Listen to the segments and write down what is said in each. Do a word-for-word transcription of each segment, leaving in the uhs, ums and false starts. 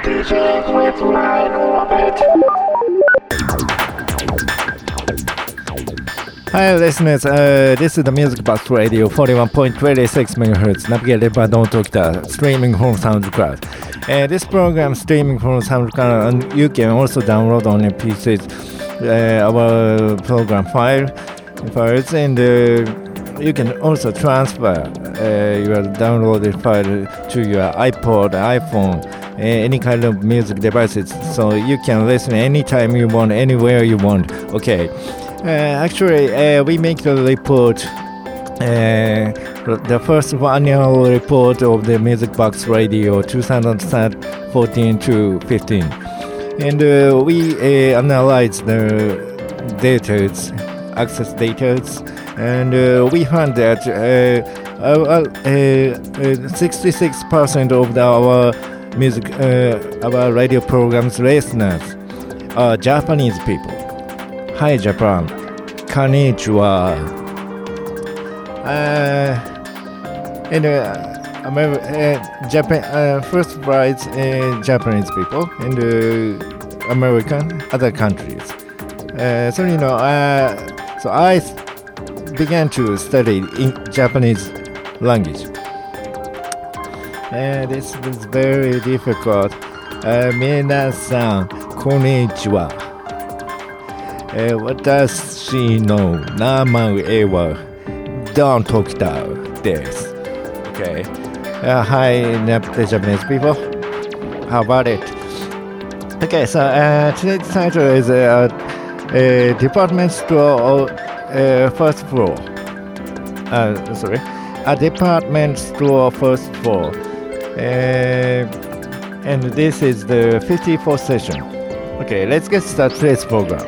D J with my orbit. Hi listeners, uh, this is the Music Box Radio forty-one point two six megahertz, navigated by Don't Talk, streaming from SoundCloud. Uh, this program streaming from SoundCloud, and you can also download on your P Cs uh, our program file files, and uh, you can also transfer uh, your downloaded file to your iPod, iPhone, uh, any kind of music devices, so you can listen anytime you want, anywhere you want. Okay. Uh, actually, uh, we make the report, uh, the first annual report of the Music Box Radio twenty fourteen to fifteen, and uh, we uh, analyze the data, access data, and uh, we found that uh, our, uh, uh, sixty-six percent of the, our music, uh, our radio programs listeners are Japanese people. Hi Japan, konnichiwa. Uh, and uh, Amer- uh, Japan, uh, first rights uh, Japanese people and uh, American other countries. Uh, so you know, uh, so I began to study in Japanese language. And this was very difficult. Uh, 皆さん、こんにちは。えー、私の名前はドントキターです。Okay. Uh, hi, Japanese people. How about it? Okay, so uh, today's title is uh, a department store uh, first floor. Uh, sorry, a department store first floor. Uh, and this is the fifty-fourth session. Okay, let's get started today's program.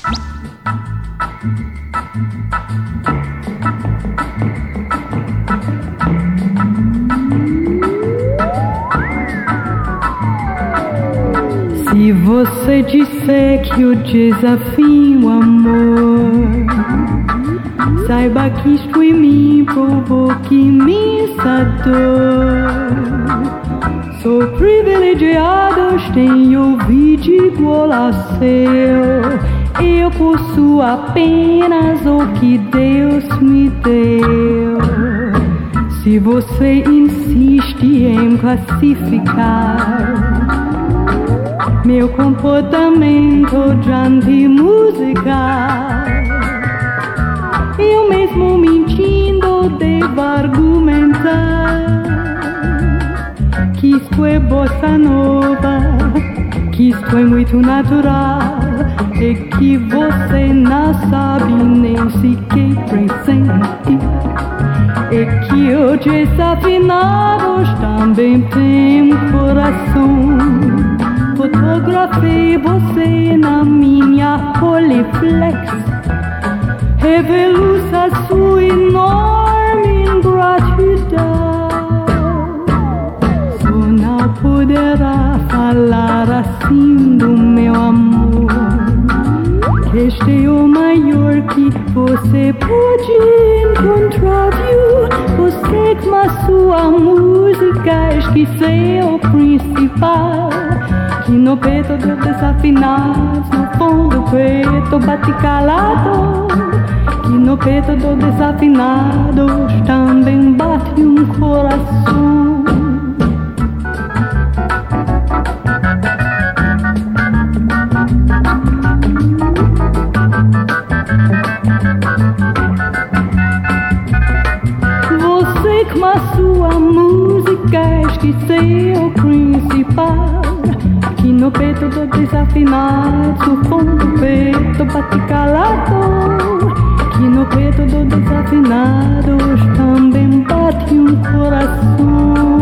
Se você disser que o desafio amor, saiba que isto em mim provoca imensa dor. Sou privilegiado, tenho ouvido igual ao seu. Eu possuo apenas o que Deus me deu. Se você insiste em classificar meu comportamento diante música, eu mesmo mentindo devo argumentar que isto é bossa nova, que isto é muito natural, e que você não sabe nem sequer presente, e que os desafinados também têm coração. Fotografei você na minha Rolleiflex, revelo-se a sua enorme ingratidão. Só não poderá falar assim do meu amor, que este é o maior que você pode encontrar, viu? Você com a sua música esqueceu o principal, que no peito dos desafinados, no fundo do peito bate calado, que no peito dos desafinados também bate um coração. Você com a sua música esqueceu o principal, que no peito do desafinado, o fundo do peito bate calado, que no peito do desafinado também bate um coração.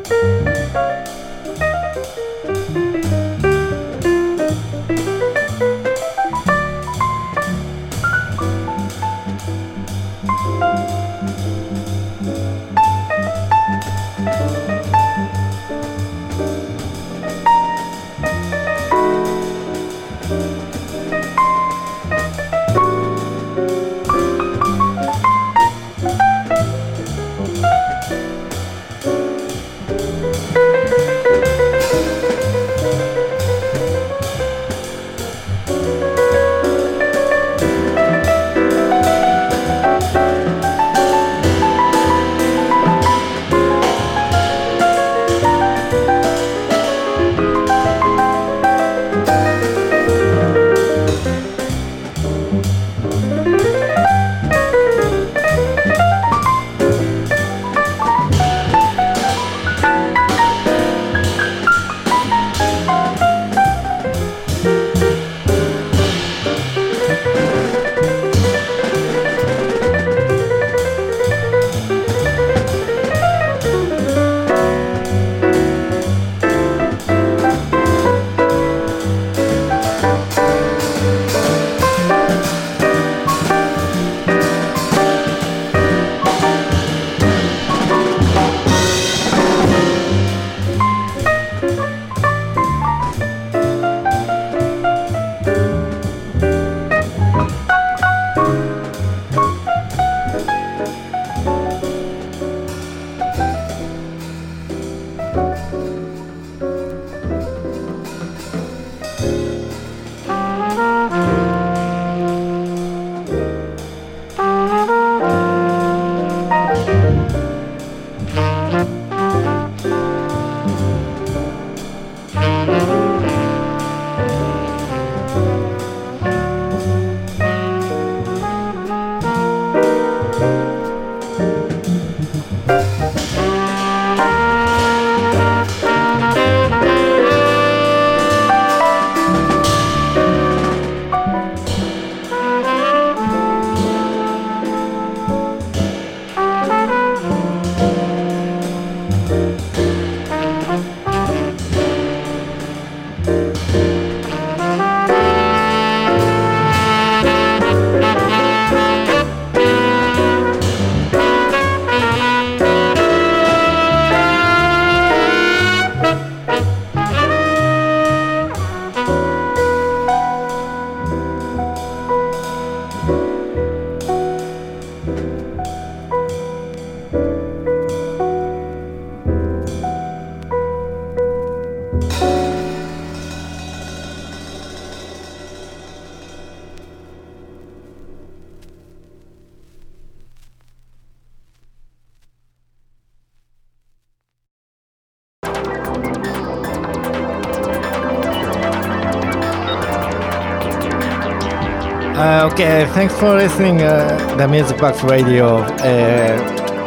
Uh, okay, thanks for listening uh, the Music Box Radio uh,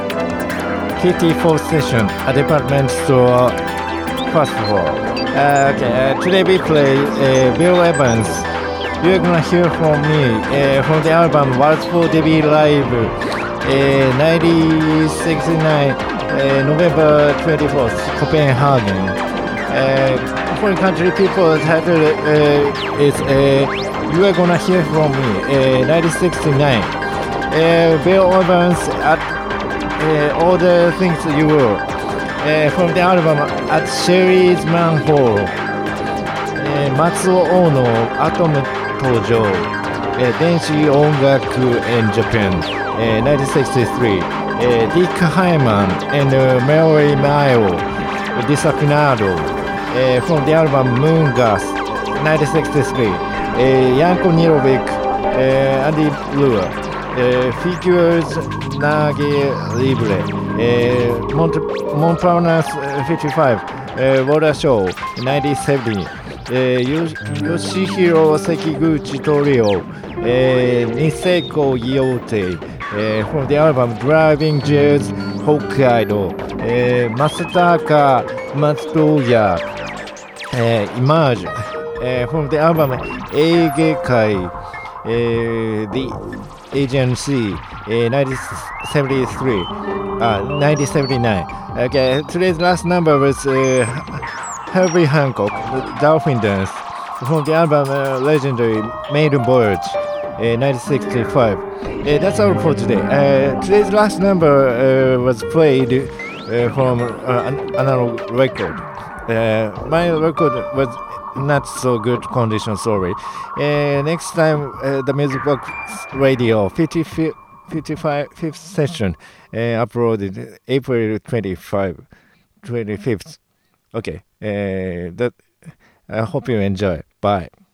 fifty-fourth session, a department store first of all. Uh, okay, uh, today we play uh, Bill Evans. You're gonna hear from me uh, from the album Waltz for Debut Live uh, nineteen sixty-nine, uh, November twenty-fourth, Copenhagen. Uh, foreign country people title uh, is uh, You Are Gonna Hear From Me, uh, nineteen sixty-nine. Uh, Bill Evans at uh, All the Things You Will, uh, from the album At Sherry's Manhole. Uh, Matsuo Ono, Atom Tojo, uh, Denshi Ongaku in Japan, uh, nineteen sixty-three. Uh, Dick Hyman and uh, Mary Mayo, Disafinado, uh, from the album Moon Gas, nineteen sixty-three. Uh, Janko Nirovic, uh, Andy Lua, uh, Figures Nage Libre, uh, Mont- Montparnasse uh, fifty-five, uh, Water Show, nineteen seventy, uh, Yosh- Yoshihiro Sekiguchi Torio, uh, Niseko Yote, uh, from the album Driving Jazz Hokkaido, uh, Masataka Matsuya, uh, Image, Uh, from the album Eigekai, uh, the A G N C uh, nineteen seventy-three, uh, nineteen seventy-nine. Okay, today's last number was uh, Herbie Hancock, Dolphin Dance, from the album uh, Legendary Maiden Voyage, uh, nineteen sixty-five. Uh, that's all for today. Uh, today's last number uh, was played uh, from uh, an analog record. Uh, my record was not so good condition, sorry. Uh, next time, uh, the Music Box Radio fifty-fifth, fifty-fifth session uh, uploaded April twenty-fifth, twenty-fifth. Okay, uh, that, I hope you enjoy. Bye.